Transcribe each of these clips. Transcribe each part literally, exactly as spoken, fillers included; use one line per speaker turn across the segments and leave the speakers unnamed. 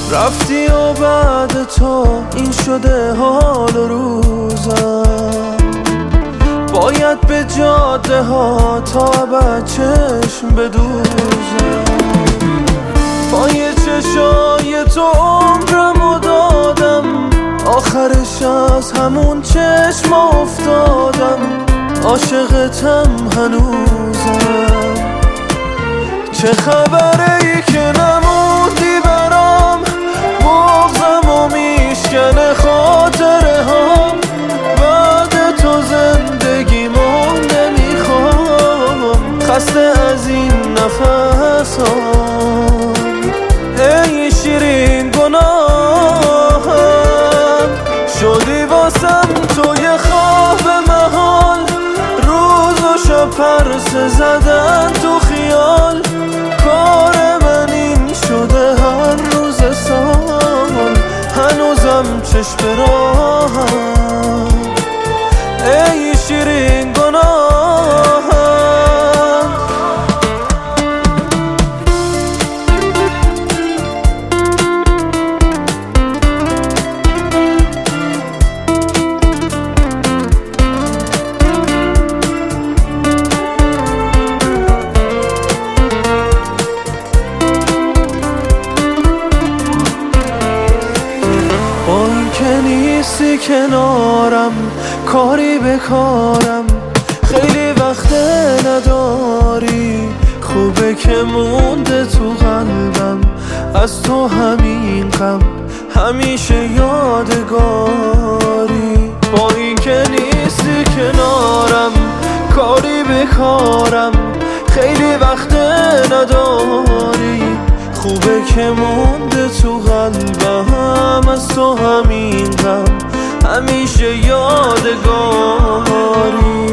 رفتی و بعد تو این شده حال و روزم. باید به جاده ها تا ابد چشم بدوزم. با یه چشای تو عمرمو دادم، آخرش از همون چشم افتادم. عاشقتم هنوزم. چه خبره ای که نموندی برام، بغضم و میشکنه خاطره هام. بعد تو زندگیمو نمیخوام، خسته از این نفسام. ای شیرین گناهم، شدی واسم تو یه خواب محال. روز و شب پرسه زدن تو خیال. کار من این شده هر روز سال، هنوزم چشم به راهم. ای شیرین گناهم. با این که نیستی کنارم، کاری به کارم. خیلی وقت نداری، خوبه که مونده تو قلبم. از تو همین غم همیشه یادگاری. با این که نیستی کنارم، کاری به کارم. خیلی وقت نداری، خوبه که مونده تو قلبم. از تو همین غم همیشه یادگاری.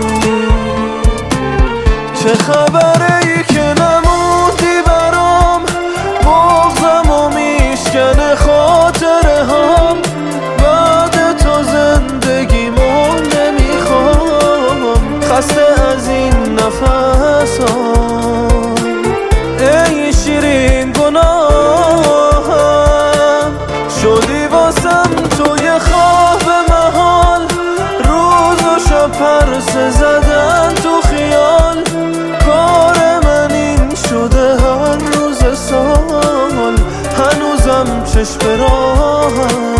چه خبره ای که نموندی برام، بغضم و میشکنه خاطره هام. بعد تو زندگیمو نمیخوام، خسته از این نفسام. ای شیرین گناهم، شدی واسم تو یه خواب محال. روز و شب پرسه زدن تو خیال. کار من این شده هر روز سال، هنوزم چشم به راهم.